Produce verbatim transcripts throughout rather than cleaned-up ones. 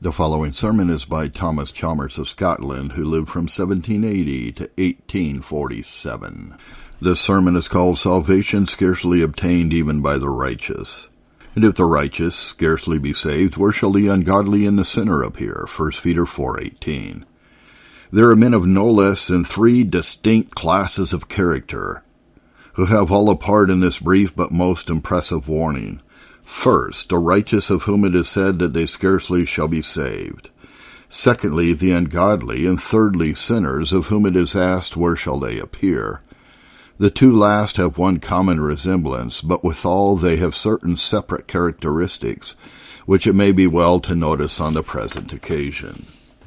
The following sermon is by Thomas Chalmers of Scotland, who lived from seventeen eighty to eighteen forty-seven. This sermon is called Salvation Scarcely Obtained Even by the Righteous. And if the righteous scarcely be saved, where shall the ungodly and the sinner appear? First Peter four eighteen. There are men of no less than three distinct classes of character, who have all a part in this brief but most impressive warning. First, the righteous, of whom it is said that they scarcely shall be saved. Secondly, the ungodly, and thirdly, sinners, of whom it is asked, where shall they appear? The two last have one common resemblance, but withal they have certain separate characteristics, which it may be well to notice on the present occasion.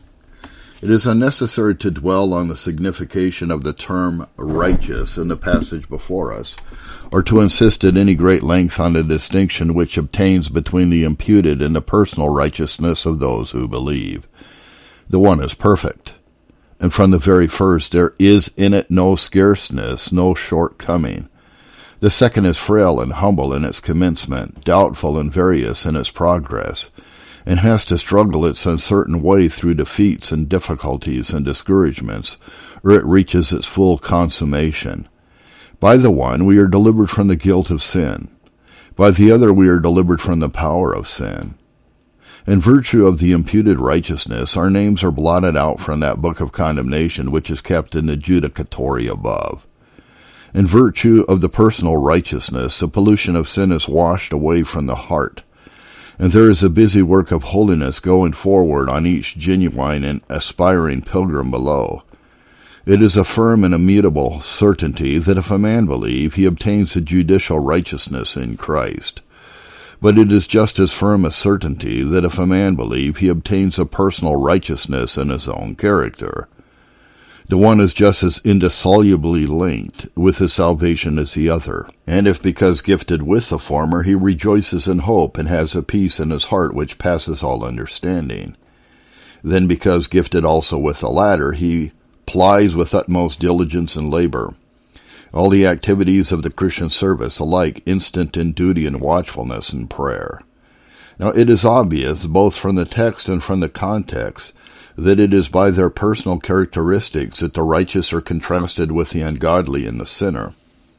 It is unnecessary to dwell on the signification of the term righteous in the passage before us, or to insist at any great length on the distinction which obtains between the imputed and the personal righteousness of those who believe. The one is perfect, and from the very first there is in it no scarceness, no shortcoming. The second is frail and humble in its commencement, doubtful and various in its progress, and has to struggle its uncertain way through defeats and difficulties and discouragements, or it reaches its full consummation. By the one we are delivered from the guilt of sin. By the other we are delivered from the power of sin. In virtue of the imputed righteousness, our names are blotted out from that book of condemnation which is kept in the judicatory above. In virtue of the personal righteousness, the pollution of sin is washed away from the heart, and there is a busy work of holiness going forward on each genuine and aspiring pilgrim below. It is a firm and immutable certainty that if a man believe, he obtains a judicial righteousness in Christ. But it is just as firm a certainty that if a man believe, he obtains a personal righteousness in his own character. The one is just as indissolubly linked with his salvation as the other. And if because gifted with the former, he rejoices in hope and has a peace in his heart which passes all understanding, then because gifted also with the latter, he plies with utmost diligence and labor all the activities of the Christian service, alike instant in duty and watchfulness and prayer. Now it is obvious, both from the text and from the context, that it is by their personal characteristics that the righteous are contrasted with the ungodly and the sinner.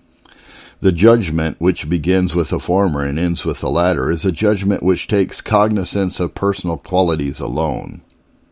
The judgment which begins with the former and ends with the latter is a judgment which takes cognizance of personal qualities alone.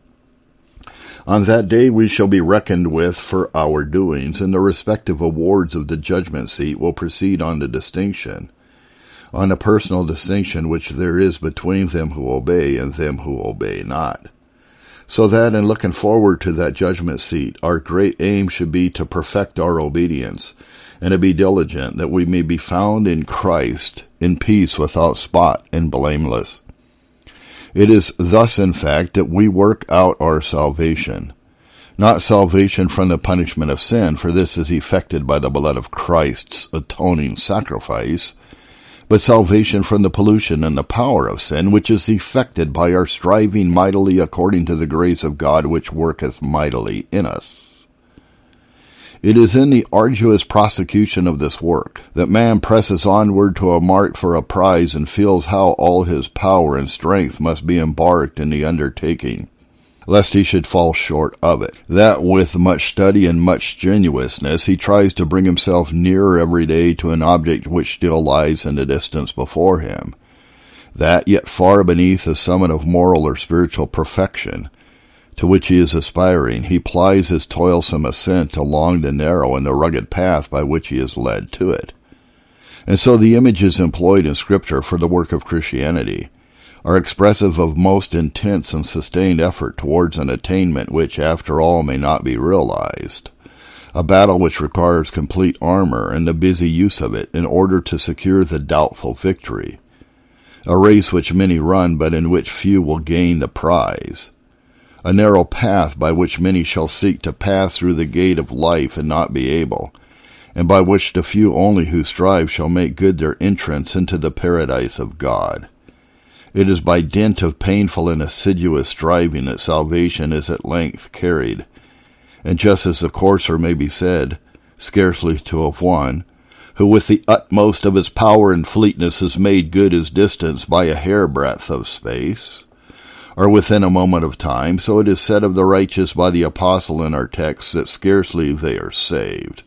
On that day we shall be reckoned with for our doings, and the respective awards of the judgment seat will proceed on the distinction, on the personal distinction which there is between them who obey and them who obey not. So that in looking forward to that judgment seat, our great aim should be to perfect our obedience, and to be diligent that we may be found in Christ, in peace without spot and blameless. It is thus, in fact, that we work out our salvation. Not salvation from the punishment of sin, for this is effected by the blood of Christ's atoning sacrifice, but salvation from the pollution and the power of sin, which is effected by our striving mightily according to the grace of God which worketh mightily in us. It is in the arduous prosecution of this work that man presses onward to a mark for a prize and feels how all his power and strength must be embarked in the undertaking, lest he should fall short of it. That with much study and much strenuousness he tries to bring himself nearer every day to an object which still lies in the distance before him. That, yet far beneath the summit of moral or spiritual perfection, to which he is aspiring, he plies his toilsome ascent along the narrow and the rugged path by which he is led to it. And so the images employed in Scripture for the work of Christianity are expressive of most intense and sustained effort towards an attainment which, after all, may not be realized, a battle which requires complete armor and the busy use of it in order to secure the doubtful victory, a race which many run but in which few will gain the prize, a narrow path by which many shall seek to pass through the gate of life and not be able, and by which the few only who strive shall make good their entrance into the paradise of God. It is by dint of painful and assiduous striving that salvation is at length carried, and just as the courser may be said, scarcely to have won, who with the utmost of his power and fleetness has made good his distance by a hairbreadth of space, or within a moment of time, so it is said of the righteous by the apostle in our text that scarcely they are saved.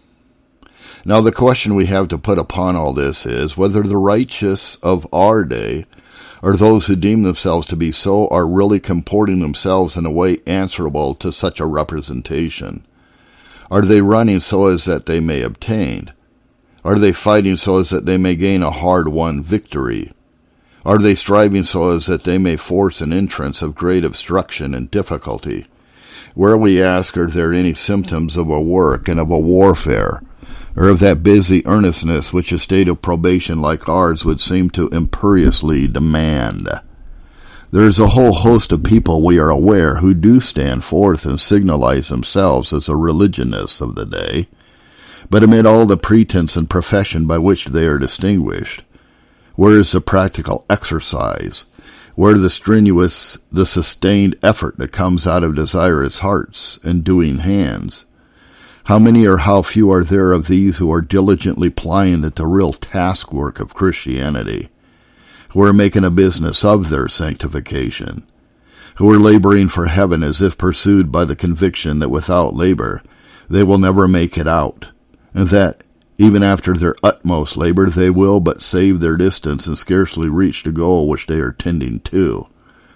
Now the question we have to put upon all this is whether the righteous of our day, or those who deem themselves to be so, are really comporting themselves in a way answerable to such a representation. Are they running so as that they may obtain? Are they fighting so as that they may gain a hard-won victory? Are they striving so as that they may force an entrance of great obstruction and difficulty? Where we ask, are there any symptoms of a work and of a warfare, or of that busy earnestness which a state of probation like ours would seem to imperiously demand? There is a whole host of people, we are aware, who do stand forth and signalize themselves as the religionists of the day, but amid all the pretense and profession by which they are distinguished, where is the practical exercise? Where the strenuous, the sustained effort that comes out of desirous hearts and doing hands? How many or how few are there of these who are diligently plying at the real task work of Christianity, who are making a business of their sanctification, who are laboring for heaven as if pursued by the conviction that without labor they will never make it out, and that, even after their utmost labor, they will but save their distance and scarcely reach the goal which they are tending to?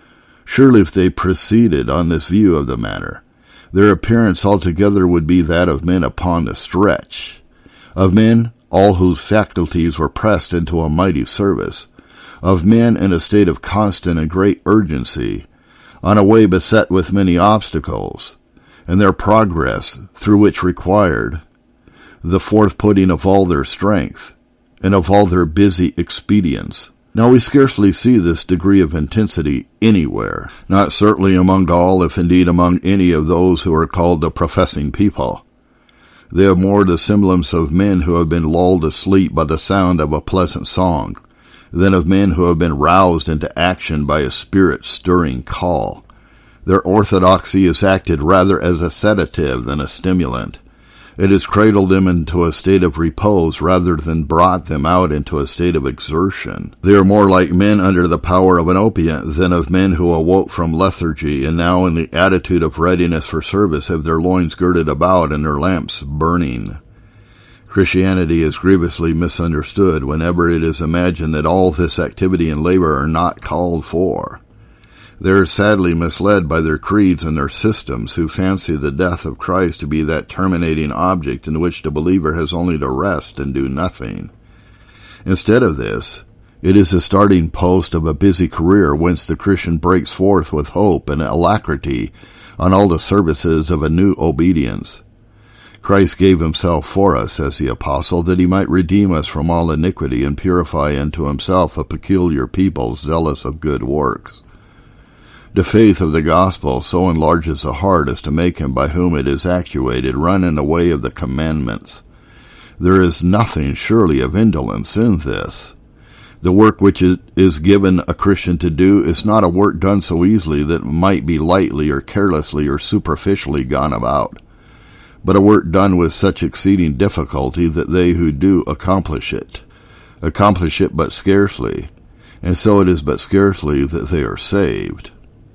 Surely if they proceeded on this view of the matter, their appearance altogether would be that of men upon the stretch, of men all whose faculties were pressed into a mighty service, of men in a state of constant and great urgency, on a way beset with many obstacles, and their progress, through which required the forth-putting of all their strength, and of all their busy expedients. Now we scarcely see this degree of intensity anywhere, not certainly among all, if indeed among any of those who are called the professing people. They have more the semblance of men who have been lulled asleep by the sound of a pleasant song, than of men who have been roused into action by a spirit-stirring call. Their orthodoxy is acted rather as a sedative than a stimulant. It has cradled them into a state of repose rather than brought them out into a state of exertion. They are more like men under the power of an opiate than of men who awoke from lethargy and now in the attitude of readiness for service have their loins girded about and their lamps burning. Christianity is grievously misunderstood whenever it is imagined that all this activity and labor are not called for. They are sadly misled by their creeds and their systems, who fancy the death of Christ to be that terminating object in which the believer has only to rest and do nothing. Instead of this, it is the starting post of a busy career whence the Christian breaks forth with hope and alacrity on all the services of a new obedience. Christ gave himself for us, says the apostle, that he might redeem us from all iniquity and purify unto himself a peculiar people zealous of good works. The faith of the gospel so enlarges the heart as to make him by whom it is actuated run in the way of the commandments. There is nothing surely of indolence in this. The work which it is given a Christian to do is not a work done so easily that it might be lightly or carelessly or superficially gone about, but a work done with such exceeding difficulty that they who do accomplish it, accomplish it but scarcely, and so it is but scarcely that they are saved.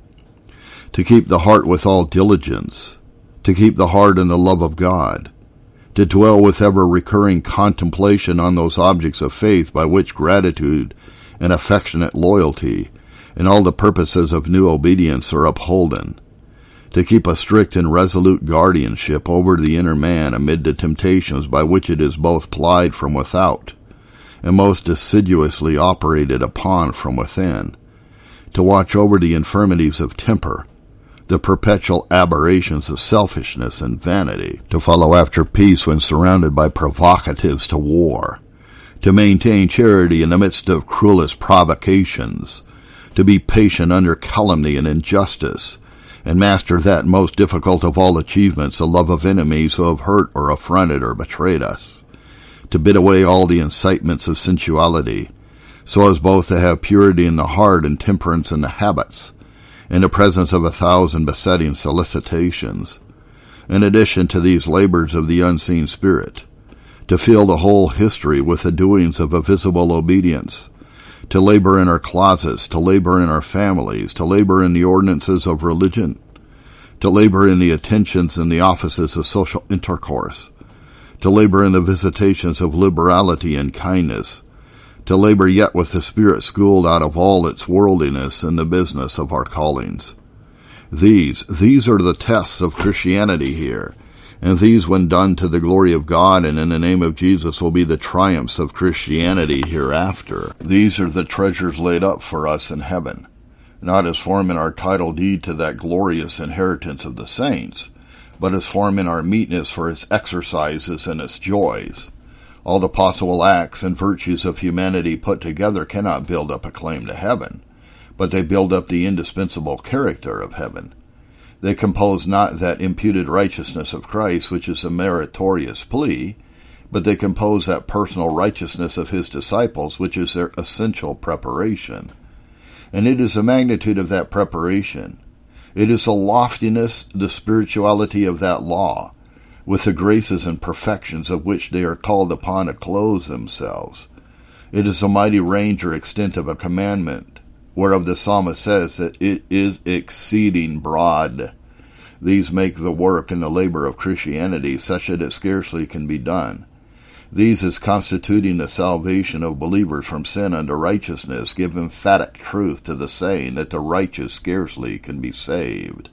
To keep the heart with all diligence, to keep the heart in the love of God, to dwell with ever-recurring contemplation on those objects of faith by which gratitude and affectionate loyalty and all the purposes of new obedience are upholden, to keep a strict and resolute guardianship over the inner man amid the temptations by which it is both plied from without and most assiduously operated upon from within, to watch over the infirmities of temper, the perpetual aberrations of selfishness and vanity, to follow after peace when surrounded by provocatives to war, to maintain charity in the midst of cruelest provocations, to be patient under calumny and injustice, and master that most difficult of all achievements, the love of enemies who have hurt or affronted or betrayed us, to bid away all the incitements of sensuality, so as both to have purity in the heart and temperance in the habits, in the presence of a thousand besetting solicitations, in addition to these labors of the unseen Spirit, to fill the whole history with the doings of a visible obedience, to labor in our closets, to labor in our families, to labor in the ordinances of religion, to labor in the attentions and the offices of social intercourse, to labor in the visitations of liberality and kindness, to labor yet with the spirit schooled out of all its worldliness in the business of our callings. These, these are the tests of Christianity here, and these, when done to the glory of God and in the name of Jesus, will be the triumphs of Christianity hereafter. These are the treasures laid up for us in heaven, not as form in our title deed to that glorious inheritance of the saints, but as form in our meetness for its exercises and its joys. All the possible acts and virtues of humanity put together cannot build up a claim to heaven, but they build up the indispensable character of heaven. They compose not that imputed righteousness of Christ, which is a meritorious plea, but they compose that personal righteousness of his disciples, which is their essential preparation. And it is the magnitude of that preparation. It is the loftiness, the spirituality of that law, with the graces and perfections of which they are called upon to clothe themselves. It is the mighty range or extent of a commandment, whereof the psalmist says that it is exceeding broad. These make the work and the labor of Christianity such that it scarcely can be done. These, as constituting the salvation of believers from sin unto righteousness, give emphatic truth to the saying that the righteous scarcely can be saved.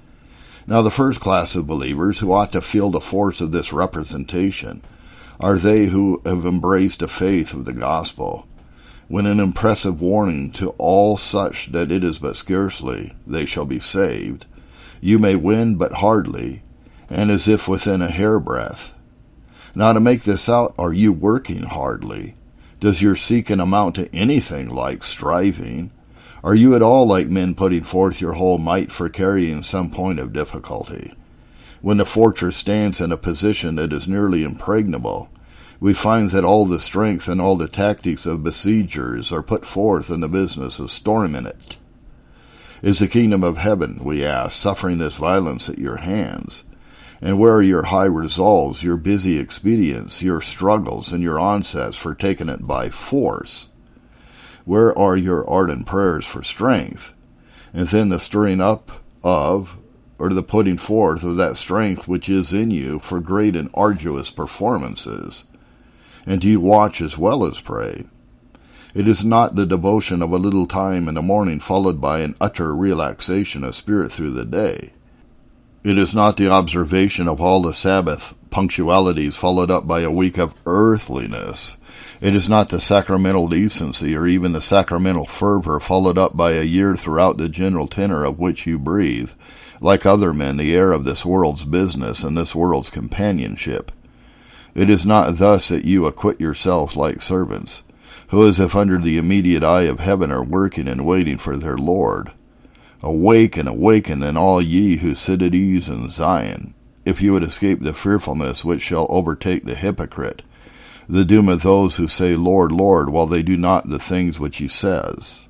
Now the first class of believers who ought to feel the force of this representation are they who have embraced the faith of the gospel, when an impressive warning to all such that it is but scarcely they shall be saved, you may win but hardly, and as if within a hairbreadth. Now to make this out, are you working hardly? Does your seeking amount to anything like striving? Are you at all like men putting forth your whole might for carrying some point of difficulty? When the fortress stands in a position that is nearly impregnable, we find that all the strength and all the tactics of besiegers are put forth in the business of storming it. Is the kingdom of heaven, we ask, suffering this violence at your hands? And where are your high resolves, your busy expedients, your struggles, and your onsets for taking it by force? Where are your ardent prayers for strength, and then the stirring up of, or the putting forth of that strength which is in you for great and arduous performances? And do you watch as well as pray? It is not the devotion of a little time in the morning followed by an utter relaxation of spirit through the day. It is not the observation of all the Sabbath punctualities followed up by a week of earthliness. It is not the sacramental decency or even the sacramental fervor followed up by a year throughout the general tenor of which you breathe, like other men, the air of this world's business and this world's companionship. It is not thus that you acquit yourselves like servants, who as if under the immediate eye of heaven are working and waiting for their Lord. Awaken, awaken, and all ye who sit at ease in Zion, if you would escape the fearfulness which shall overtake the hypocrite, the doom of those who say, Lord, Lord, while they do not the things which he says.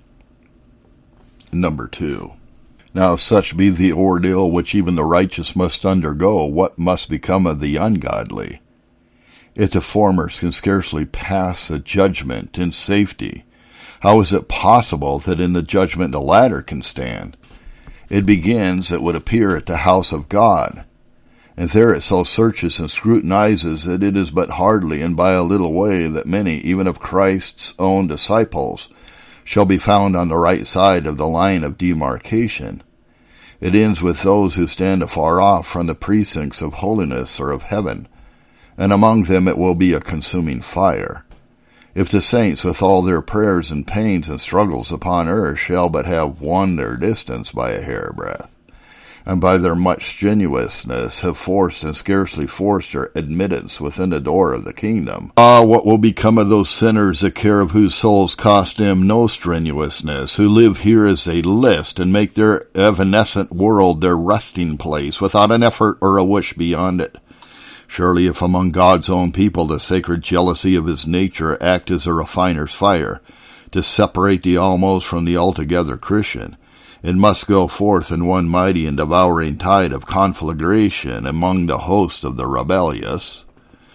Number two. Now if such be the ordeal which even the righteous must undergo, what must become of the ungodly? If the former can scarcely pass a judgment in safety, how is it possible that in the judgment the latter can stand? It begins, it would appear, at the house of God, and there it so searches and scrutinizes that it is but hardly and by a little way that many, even of Christ's own disciples, shall be found on the right side of the line of demarcation. It ends with those who stand afar off from the precincts of holiness or of heaven, and among them it will be a consuming fire. If the saints, with all their prayers and pains and struggles upon earth, shall but have won their distance by a hairbreadth, and by their much strenuousness have forced and scarcely forced their admittance within the door of the kingdom, ah, what will become of those sinners, the care of whose souls cost them no strenuousness, who live here as they list, and make their evanescent world their resting place, without an effort or a wish beyond it? Surely if among God's own people the sacred jealousy of his nature act as a refiner's fire, to separate the almost from the altogether Christian, it must go forth in one mighty and devouring tide of conflagration among the host of the rebellious.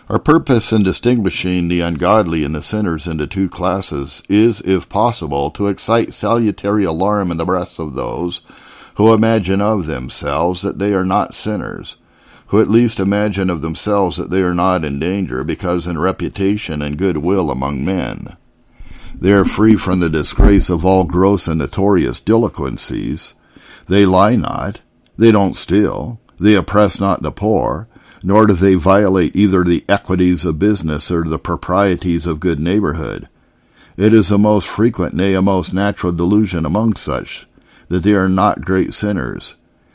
Our purpose in distinguishing the ungodly and the sinners into two classes is, if possible, to excite salutary alarm in the breasts of those who imagine of themselves that they are not sinners, who at least imagine of themselves that they are not in danger, because in reputation and goodwill among men they are free from the disgrace of all gross and notorious delinquencies. They lie not, they don't steal, they oppress not the poor, nor do they violate either the equities of business or the proprieties of good neighborhood. It is a most frequent, nay, a most natural delusion among such, that they are not great sinners,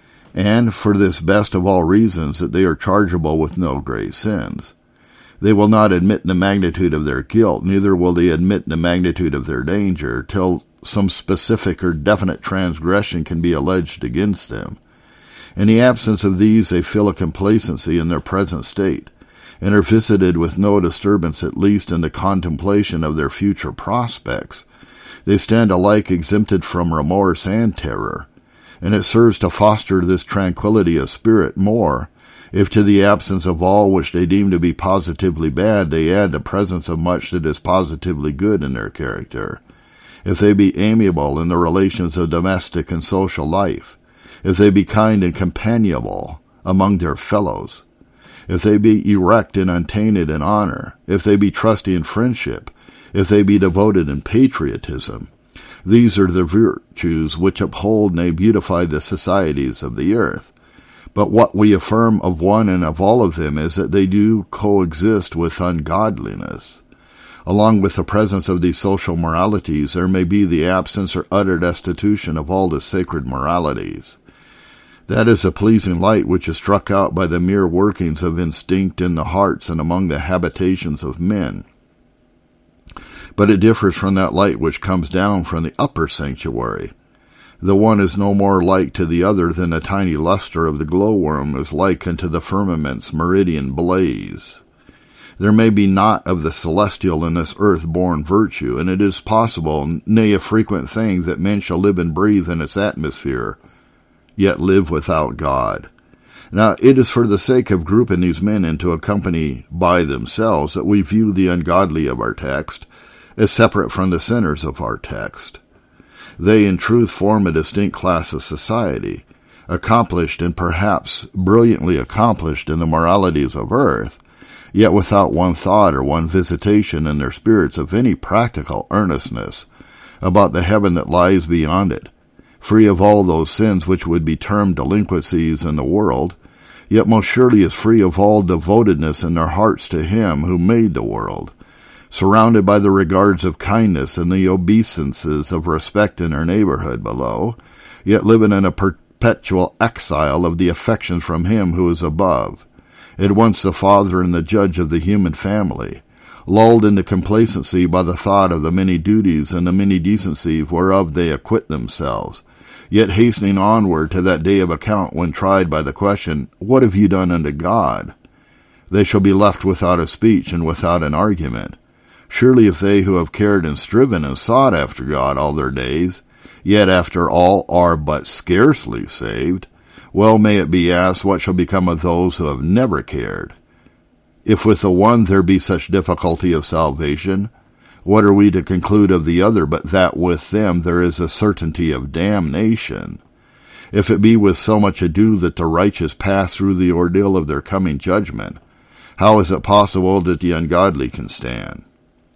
and for this best of all reasons, that they are chargeable with no great sins. They will not admit the magnitude of their guilt, neither will they admit the magnitude of their danger, till some specific or definite transgression can be alleged against them. In the absence of these, they feel a complacency in their present state, and are visited with no disturbance, at least in the contemplation of their future prospects. They stand alike exempted from remorse and terror, and it serves to foster this tranquility of spirit more, if to the absence of all which they deem to be positively bad they add the presence of much that is positively good in their character. If they be amiable in the relations of domestic and social life, if they be kind and companionable among their fellows, if they be erect and untainted in honor, if they be trusty in friendship, if they be devoted in patriotism, these are the virtues which uphold and beautify the societies of the earth. But what we affirm of one and of all of them is that they do coexist with ungodliness. Along with the presence of these social moralities, there may be the absence or utter destitution of all the sacred moralities. That is a pleasing light which is struck out by the mere workings of instinct in the hearts and among the habitations of men. But it differs from that light which comes down from the upper sanctuary. The one is no more like to the other than the tiny luster of the glowworm is like unto the firmament's meridian blaze. There may be naught of the celestial in this earth-born virtue, and it is possible, nay, a frequent thing, that men shall live and breathe in its atmosphere, yet live without God. Now, it is for the sake of grouping these men into a company by themselves that we view the ungodly of our text as separate from the sinners of our text. They, in truth, form a distinct class of society, accomplished and perhaps brilliantly accomplished in the moralities of earth, yet without one thought or one visitation in their spirits of any practical earnestness about the heaven that lies beyond it, free of all those sins which would be termed delinquencies in the world, yet most surely is free of all devotedness in their hearts to Him who made the world, surrounded by the regards of kindness and the obeisances of respect in their neighborhood below, yet living in a perpetual exile of the affections from Him who is above, at once the Father and the Judge of the human family, lulled into complacency by the thought of the many duties and the many decencies whereof they acquit themselves, yet hastening onward to that day of account when tried by the question, What have you done unto God? They shall be left without a speech and without an argument. Surely if they who have cared and striven and sought after God all their days, yet after all are but scarcely saved, well may it be asked, what shall become of those who have never cared? If with the one there be such difficulty of salvation, what are we to conclude of the other but that with them there is a certainty of damnation? If it be with so much ado that the righteous pass through the ordeal of their coming judgment, how is it possible that the ungodly can stand?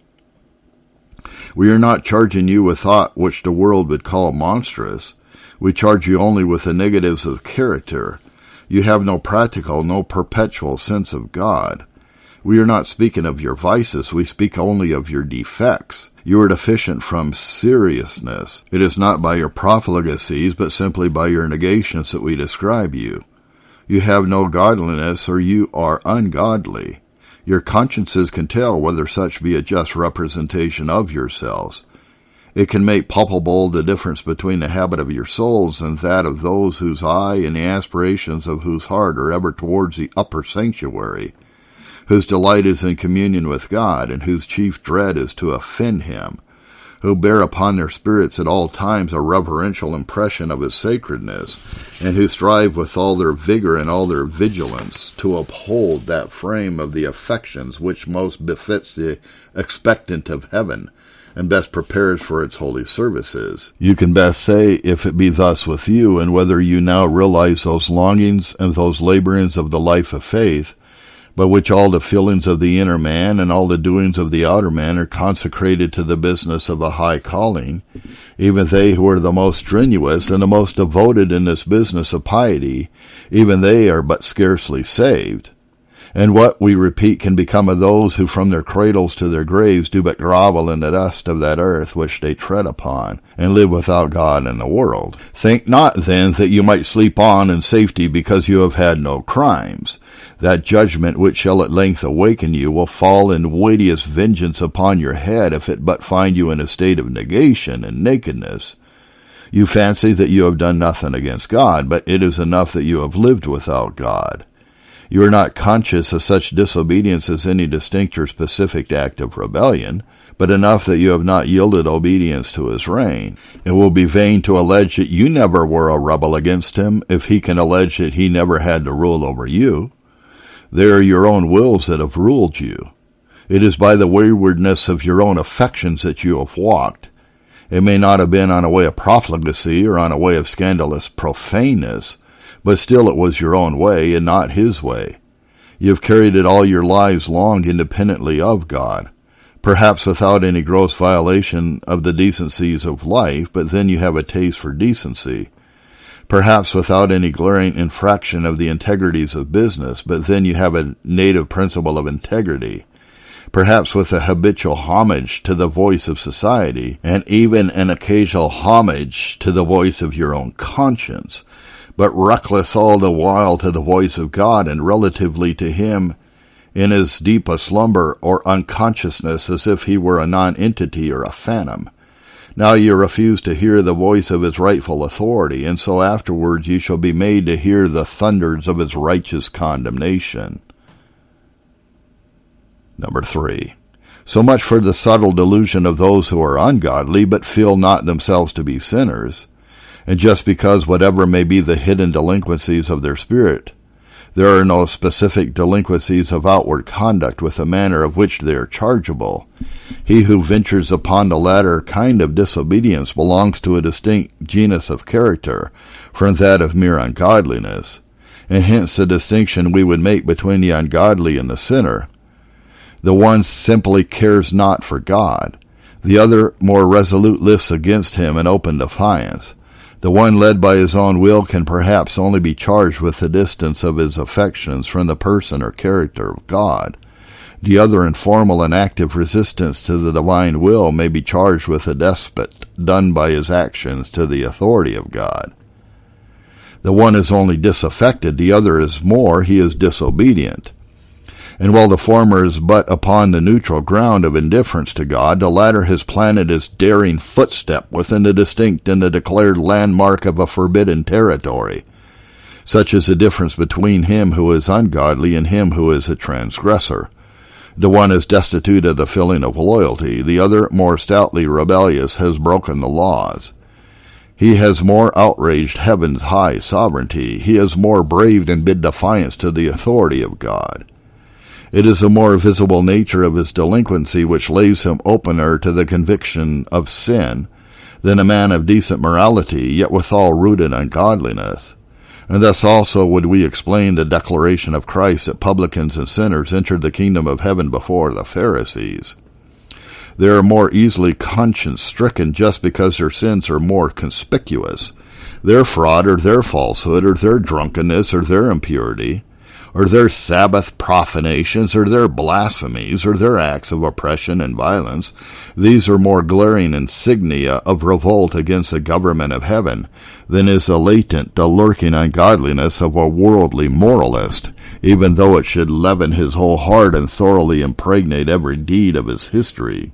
We are not charging you with thought which the world would call monstrous. We charge you only with the negatives of character. You have no practical, no perpetual sense of God. We are not speaking of your vices, we speak only of your defects. You are deficient from seriousness. It is not by your profligacies, but simply by your negations that we describe you. You have no godliness, or you are ungodly. Your consciences can tell whether such be a just representation of yourselves. It can make palpable the difference between the habit of your souls and that of those whose eye and the aspirations of whose heart are ever towards the upper sanctuary, whose delight is in communion with God, and whose chief dread is to offend Him, who bear upon their spirits at all times a reverential impression of his sacredness, and who strive with all their vigor and all their vigilance to uphold that frame of the affections which most befits the expectant of heaven, and best prepares for its holy services. You can best say if it be thus with you, and whether you now realize those longings and those laborings of the life of faith, by which all the feelings of the inner man and all the doings of the outer man are consecrated to the business of a high calling, even they who are the most strenuous and the most devoted in this business of piety, even they are but scarcely saved. And what, we repeat, can become of those who from their cradles to their graves do but grovel in the dust of that earth which they tread upon, and live without God in the world? Think not, then, that you might sleep on in safety because you have had no crimes. That judgment which shall at length awaken you will fall in weightiest vengeance upon your head if it but find you in a state of negation and nakedness. You fancy that you have done nothing against God, but it is enough that you have lived without God. You are not conscious of such disobedience as any distinct or specific act of rebellion, but enough that you have not yielded obedience to his reign. It will be vain to allege that you never were a rebel against him if he can allege that he never had to rule over you. They are your own wills that have ruled you. It is by the waywardness of your own affections that you have walked. It may not have been on a way of profligacy or on a way of scandalous profaneness, but still it was your own way and not his way. You have carried it all your lives long independently of God, perhaps without any gross violation of the decencies of life, but then you have a taste for decency. Perhaps without any glaring infraction of the integrities of business, but then you have a native principle of integrity. Perhaps with a habitual homage to the voice of society, and even an occasional homage to the voice of your own conscience, but reckless all the while to the voice of God, and relatively to him in as deep a slumber or unconsciousness as if he were a non-entity or a phantom. Now you refuse to hear the voice of his rightful authority, and so afterwards you shall be made to hear the thunders of his righteous condemnation. Number three. So much for the subtle delusion of those who are ungodly, but feel not themselves to be sinners. And just because whatever may be the hidden delinquencies of their spirit, there are no specific delinquencies of outward conduct with the manner of which they are chargeable. He who ventures upon the latter kind of disobedience belongs to a distinct genus of character from that of mere ungodliness, and hence the distinction we would make between the ungodly and the sinner. The one simply cares not for God. The other more resolute lifts against him in open defiance. The one led by his own will can perhaps only be charged with the distance of his affections from the person or character of God. The other in formal and active resistance to the divine will may be charged with a despot done by his actions to the authority of God. The one is only disaffected, the other is more, he is disobedient. And while the former is but upon the neutral ground of indifference to God, the latter has planted his daring footstep within the distinct and the declared landmark of a forbidden territory. Such is the difference between him who is ungodly and him who is a transgressor. The one is destitute of the feeling of loyalty, the other, more stoutly rebellious, has broken the laws. He has more outraged heaven's high sovereignty. He has more braved and bid defiance to the authority of God. It is the more visible nature of his delinquency which lays him opener to the conviction of sin than a man of decent morality, yet withal rooted in ungodliness. And thus also would we explain the declaration of Christ that publicans and sinners entered the kingdom of heaven before the Pharisees. They are more easily conscience-stricken just because their sins are more conspicuous. Their fraud or their falsehood or their drunkenness or their impurity, or their Sabbath profanations, or their blasphemies, or their acts of oppression and violence, these are more glaring insignia of revolt against the government of heaven than is the latent, the lurking ungodliness of a worldly moralist, even though it should leaven his whole heart and thoroughly impregnate every deed of his history.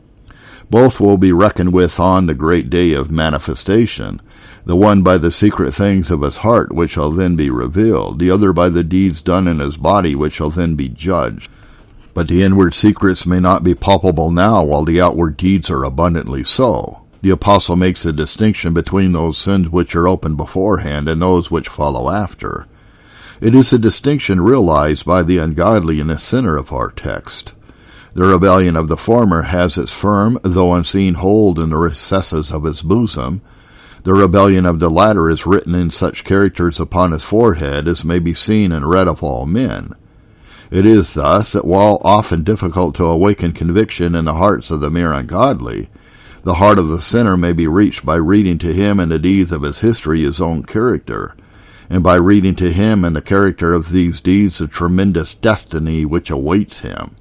Both will be reckoned with on the great day of manifestation, the one by the secret things of his heart, which shall then be revealed, the other by the deeds done in his body, which shall then be judged. But the inward secrets may not be palpable now, while the outward deeds are abundantly so. The apostle makes a distinction between those sins which are open beforehand and those which follow after. It is a distinction realized by the ungodly and the sinner of our text. The rebellion of the former has its firm, though unseen, hold in the recesses of his bosom. The rebellion of the latter is written in such characters upon his forehead as may be seen and read of all men. It is thus that while often difficult to awaken conviction in the hearts of the mere ungodly, the heart of the sinner may be reached by reading to him in the deeds of his history his own character, and by reading to him in the character of these deeds the tremendous destiny which awaits him.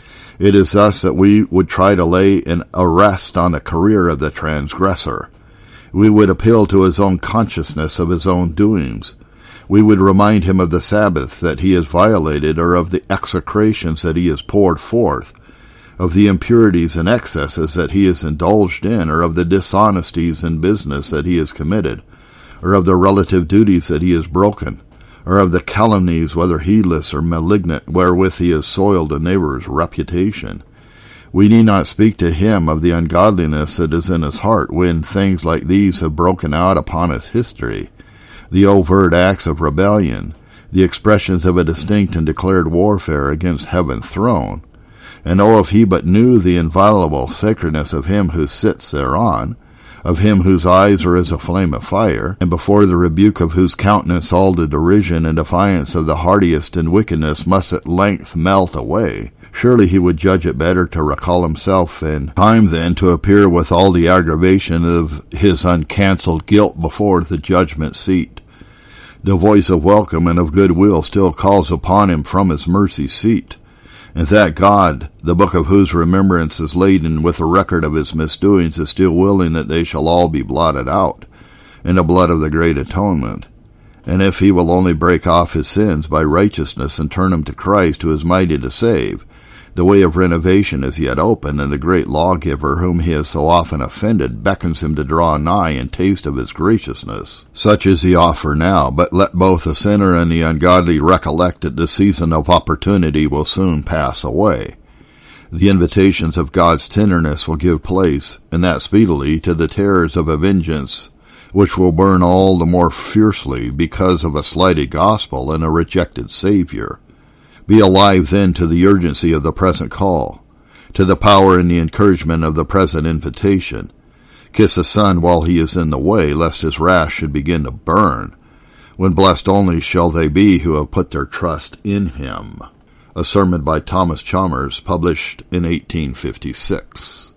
It is thus that we would try to lay an arrest on the career of the transgressor. We would appeal to his own consciousness of his own doings. We would remind him of the Sabbath that he has violated, or of the execrations that he has poured forth, of the impurities and excesses that he has indulged in, or of the dishonesties in business that he has committed, or of the relative duties that he has broken, or of the calumnies, whether heedless or malignant, wherewith he has soiled a neighbor's reputation. We need not speak to him of the ungodliness that is in his heart when things like these have broken out upon his history, the overt acts of rebellion, the expressions of a distinct and declared warfare against heaven's throne. And oh, if he but knew the inviolable sacredness of him who sits thereon, of him whose eyes are as a flame of fire, and before the rebuke of whose countenance all the derision and defiance of the hardiest in wickedness must at length melt away, surely he would judge it better to recall himself in time than to appear with all the aggravation of his uncancelled guilt before the judgment seat. The voice of welcome and of goodwill still calls upon him from his mercy seat, and that God, the book of whose remembrance is laden with the record of his misdoings, is still willing that they shall all be blotted out in the blood of the great atonement. And if he will only break off his sins by righteousness and turn him to Christ, who is mighty to save, the way of renovation is yet open, and the great lawgiver whom he has so often offended beckons him to draw nigh and taste of his graciousness. Such is the offer now, but let both the sinner and the ungodly recollect that the season of opportunity will soon pass away. The invitations of God's tenderness will give place, and that speedily, to the terrors of a vengeance which will burn all the more fiercely because of a slighted gospel and a rejected Savior. Be alive then to the urgency of the present call, to the power and the encouragement of the present invitation. Kiss the Son while he is in the way, lest his wrath should begin to burn, when blessed only shall they be who have put their trust in him. A sermon by Thomas Chalmers, published in eighteen fifty-six.